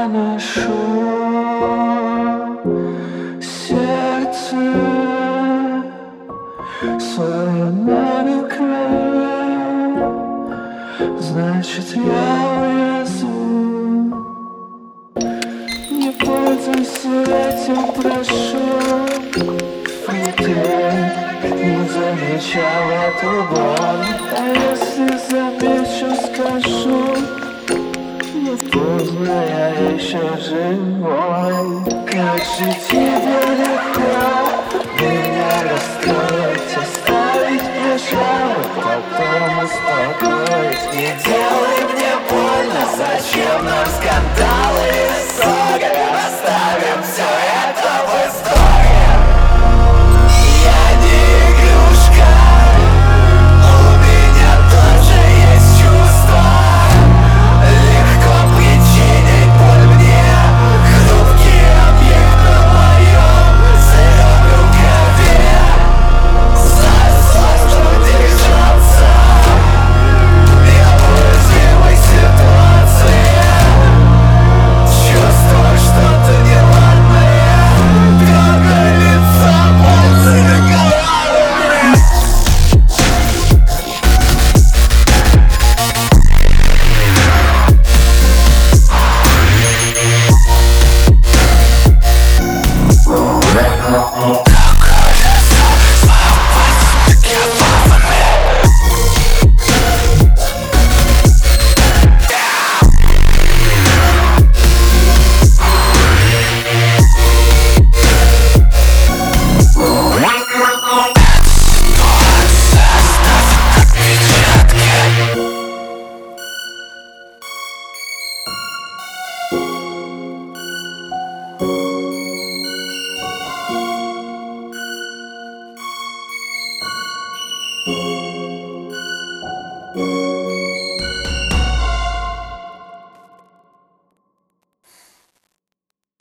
ношу сердце свое на руках, значит я уязвим. Не пользуйся этим, прошу. И ты не замечал эту боль, а если замечу, скажу. Не поздно, я еще живой. Как же тебе легко меня расстроить, оставить мне жалоб, потом успокоить. Не делай мне больно, зачем нам скандалы и ссоры? Оставим все это в истории. Я не игрушка, у меня тоже есть чувства. Легко причинить боль мне, хрупкий объект на моем сыром рукаве. Знаю сложно держаться в неуязвимой ситуации. Чувствую что-то неладное, трогай лицо, пальцы головы. You